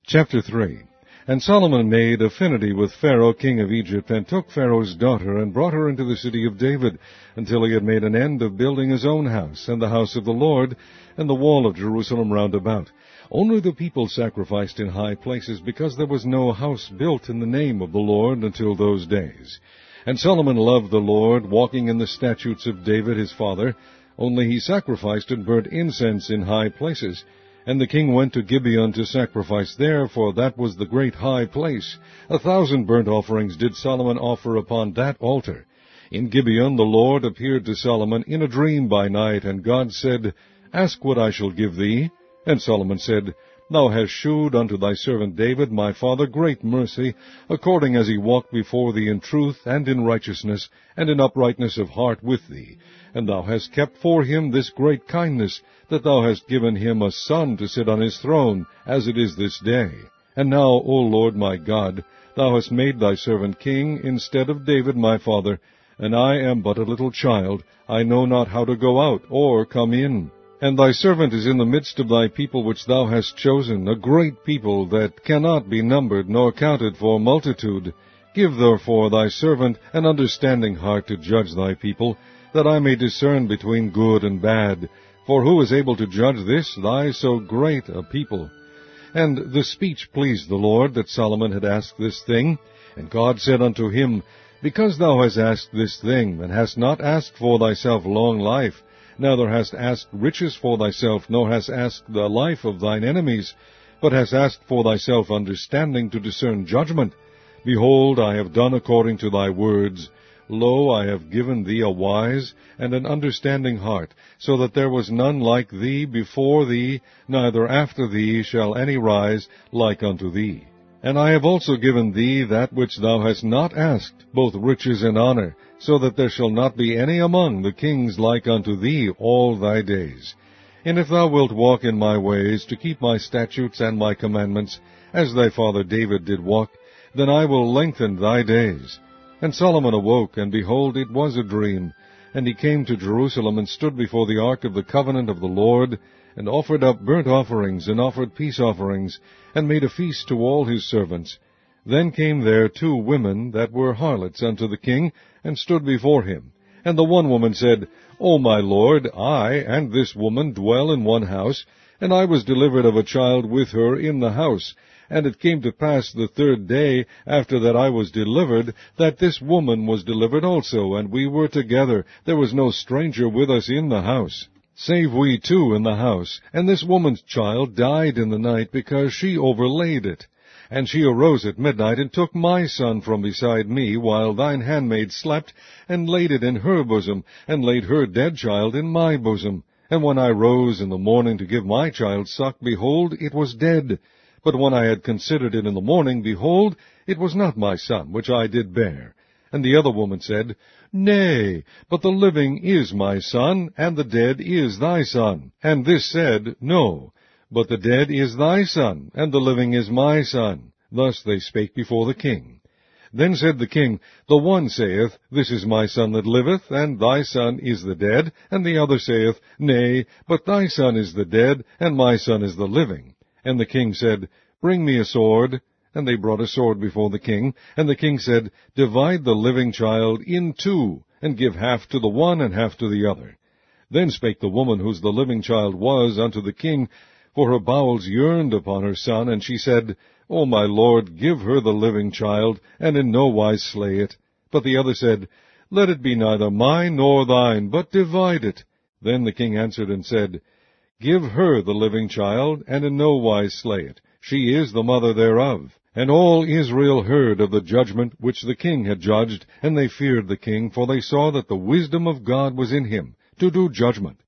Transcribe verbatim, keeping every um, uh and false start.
Chapter three. And Solomon made affinity with Pharaoh king of Egypt, and took Pharaoh's daughter, and brought her into the city of David, until he had made an end of building his own house, and the house of the Lord, and the wall of Jerusalem round about. Only the people sacrificed in high places, because there was no house built in the name of the Lord until those days. And Solomon loved the Lord, walking in the statutes of David his father, only he sacrificed and burnt incense in high places. And the king went to Gibeon to sacrifice there, for that was the great high place. A thousand burnt offerings did Solomon offer upon that altar. In Gibeon the Lord appeared to Solomon in a dream by night, and God said, Ask what I shall give thee. And Solomon said, Thou hast shewed unto thy servant David my father great mercy, according as he walked before thee in truth, and in righteousness, and in uprightness of heart with thee. And thou hast kept for him this great kindness, that thou hast given him a son to sit on his throne, as it is this day. And now, O Lord my God, thou hast made thy servant king instead of David my father, and I am but a little child, I know not how to go out or come in. And thy servant is in the midst of thy people which thou hast chosen, a great people that cannot be numbered nor counted for multitude. Give therefore thy servant an understanding heart to judge thy people, that I may discern between good and bad. For who is able to judge this, thy so great a people? And the speech pleased the Lord, that Solomon had asked this thing. And God said unto him, Because thou hast asked this thing, and hast not asked for thyself long life, neither hast asked riches for thyself, nor hast asked the life of thine enemies, but hast asked for thyself understanding to discern judgment. Behold, I have done according to thy words. Lo, I have given thee a wise and an understanding heart, so that there was none like thee before thee, neither after thee shall any rise like unto thee. And I have also given thee that which thou hast not asked, both riches and honor, so that there shall not be any among the kings like unto thee all thy days. And if thou wilt walk in my ways, to keep my statutes and my commandments, as thy father David did walk, then I will lengthen thy days. And Solomon awoke, and behold, it was a dream. And he came to Jerusalem, and stood before the ark of the covenant of the Lord, and offered up burnt offerings, and offered peace offerings, and made a feast to all his servants. Then came there two women that were harlots unto the king, and stood before him. And the one woman said, O my lord, I and this woman dwell in one house, and I was delivered of a child with her in the house. And it came to pass the third day after that I was delivered, that this woman was delivered also, and we were together. There was no stranger with us in the house, save we two in the house. And this woman's child died in the night, because she overlaid it. And she arose at midnight, and took my son from beside me, while thine handmaid slept, and laid it in her bosom, and laid her dead child in my bosom. And when I rose in the morning to give my child suck, behold, it was dead. But when I had considered it in the morning, behold, it was not my son, which I did bear. And the other woman said, Nay, but the living is my son, and the dead is thy son. And this said, No, but the dead is thy son, and the living is my son. Thus they spake before the king. Then said the king, The one saith, This is my son that liveth, and thy son is the dead. And the other saith, Nay, but thy son is the dead, and my son is the living. And the king said, Bring me a sword. And they brought a sword before the king. And the king said, Divide the living child in two, and give half to the one and half to the other. Then spake the woman whose the living child was unto the king, for her bowels yearned upon her son, and she said, O my lord, give her the living child, and in no wise slay it. But the other said, Let it be neither mine nor thine, but divide it. Then the king answered and said, Give her the living child, and in no wise slay it. She is the mother thereof. And all Israel heard of the judgment which the king had judged, and they feared the king, for they saw that the wisdom of God was in him, to do judgment.